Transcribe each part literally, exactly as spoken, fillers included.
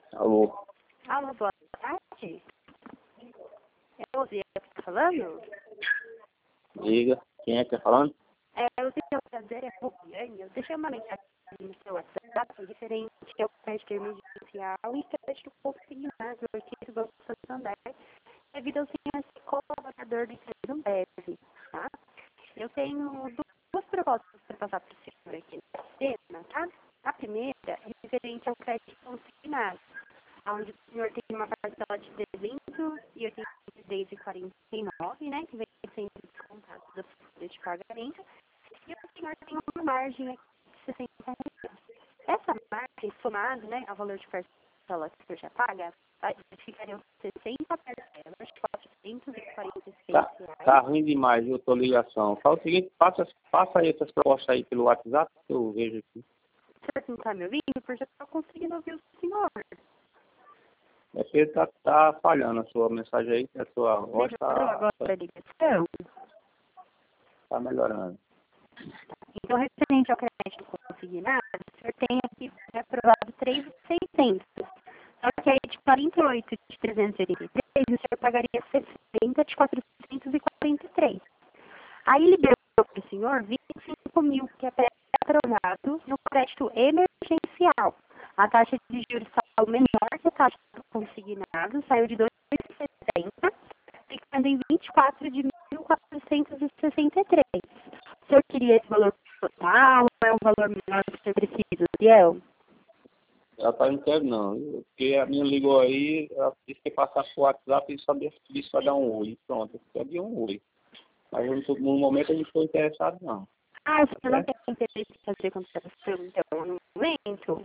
Alô, Alô, boa tarde. É o Zé que tá falando? diga, quem é que tá falando? É, o seu prazer é Rubiane. Eu deixei uma mensagem no seu WhatsApp referente ao crédito emergencial e crédito consignado aqui do Banco Santander, devido ao senhor ser colaborador do ensino breve, tá? Eu tenho duas propostas para passar para o senhor aqui na cena, tá? A primeira é referente ao crédito consignado, onde o senhor tem uma parcela de trezentos e oitenta e três reais e quarenta e nove, né, que vem sendo descontado da folha de pagamento, e o senhor tem uma margem aqui de sessenta reais. Essa margem, somada, né, ao valor de parcela que o senhor já paga, vai- ficariam sessenta parcelas de quatrocentos e quarenta e seis Tá, reais. tá ruim demais, eu tô ligação. Fala o seguinte, passa, passa aí essas propostas aí pelo WhatsApp que eu vejo aqui. O senhor não está me ouvindo? Porque eu estou conseguindo ouvir o senhor. É que tá, tá falhando a sua mensagem aí, que a sua voz Melhorou tá, agora a ligação? tá melhorando. Então, referente ao crédito consignado, o senhor tem aqui aprovado três mil e seiscentos. Só que aí de quarenta e oito de trezentos e oitenta e três, o senhor pagaria sessenta de quatrocentos e quarenta e três. Aí liberou para o senhor vinte e cinco mil, que é pré-aprovado no crédito emergencial. A taxa de juros saiu menor que a taxa do consignado, saiu de dois vírgula sessenta, ficando em vinte e quatro de mil quatrocentos e sessenta e três. O senhor queria esse valor total ou é um valor menor que o senhor precisa, Biel? Ela tá não quero não, viu? Porque a minha ligou aí, ela disse que ia passar pro WhatsApp e só disse só dar um oi. Pronto, eu quero de um oi. Mas eu não tô- no momento eu não estou interessado não. Ah, o senhor não Certo? tem interesse em fazer contratação, então, no momento?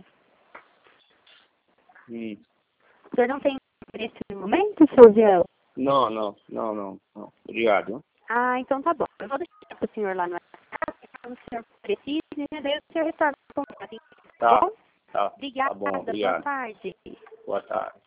Hum. O senhor não tem interesse no momento, seu Biel? Não, não, não, não, não. Obrigado. Viu? Ah, então tá bom. Eu vou deixar para o senhor lá no WhatsApp, caso o senhor precise, né? Daí o senhor retorna com o contato, tá Tá, bom? tá, Obrigada, tá bom, boa obrigado. tarde. Boa tarde.